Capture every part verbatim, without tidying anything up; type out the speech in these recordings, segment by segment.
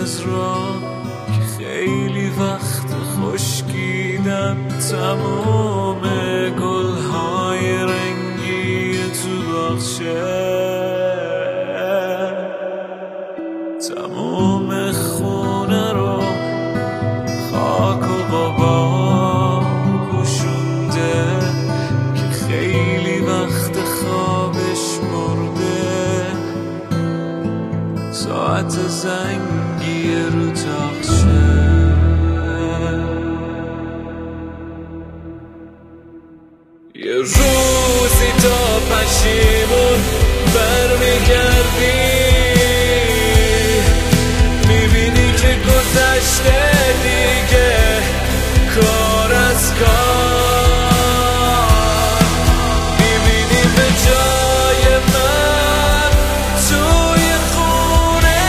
از راه که خیلی وقت خشکیدن تمام گلهای رنگی تو باغچه، تمام خونه رو خاک و غبار پوشونده که خیلی وقت خوابش برده. ساعت زنگی رو تاقشه، یه روزی تا پشیمون برمیگردی، میبینی که گذشته دیگه کار از کار، میبینی به جای من توی خونه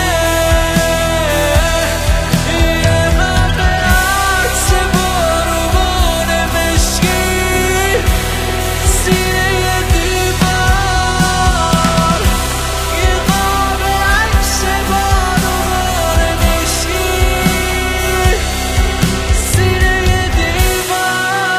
یه همه عکس بارون مشکی سینه دیوار، یه قاب عکس بارون مشکی سینه دیوار.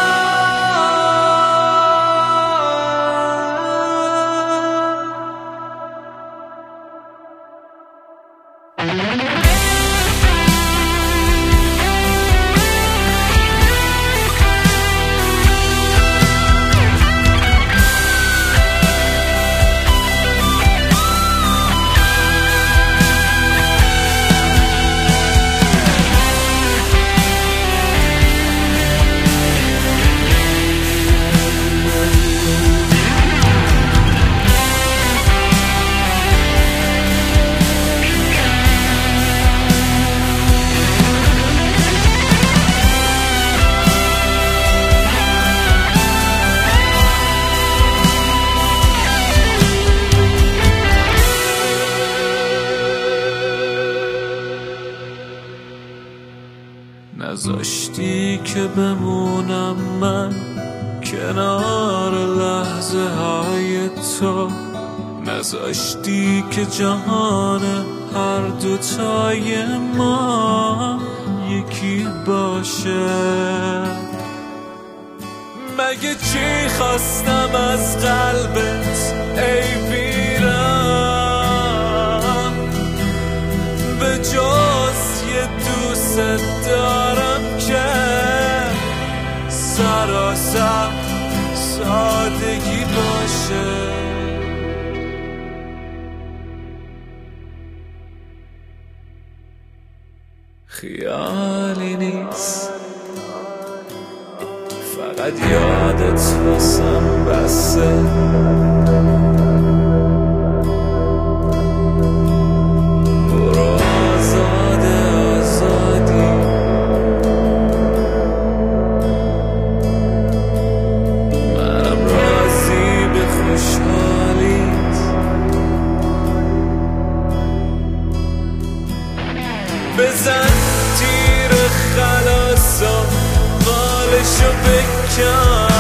نذاشتی که بمونم من کنار لحظه های تو، نذاشتی که جهان هر دوتای ما یکی باشه. مگه چی خواستم از قلبت ای ویران، به جز یه دوست دارم که سراسر سادگی باشه. خیالی نیست، فقط یادت واسم بسه، برو آزاده آزادی، منم راضی به خوشحالیت. بزن تیر خلاصا مالشو بکن،